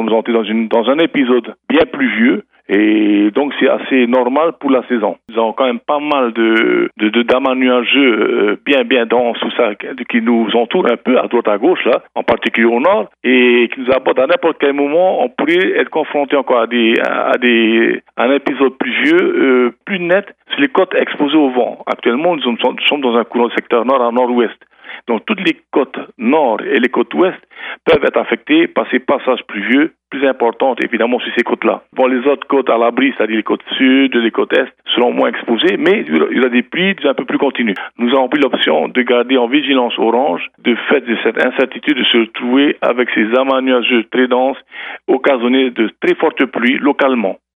sommes entrés dans un épisode bien pluvieux. Et donc c'est assez normal pour la saison. Nous avons quand même pas mal d'amas nuageux bien denses, tout ça, qui nous entourent un peu à droite à gauche là, en particulier au nord, et qui nous abordent à n'importe quel moment. On pourrait être confronté encore à un épisode pluvieux plus net sur les côtes exposées au vent. Actuellement, nous sommes dans un courant de secteur nord à nord-ouest. Donc toutes les côtes nord et les côtes ouest peuvent être affectées par ces passages pluvieux plus importantes évidemment sur ces côtes-là. Bon, les autres côtes à l'abri, c'est-à-dire les côtes sud, les côtes est, seront moins exposées, mais il y aura des pluies un peu plus continues. Nous avons pris l'option de garder en vigilance orange de fait de cette incertitude de se retrouver avec ces amas nuageux très denses, occasionnés de très fortes pluies localement.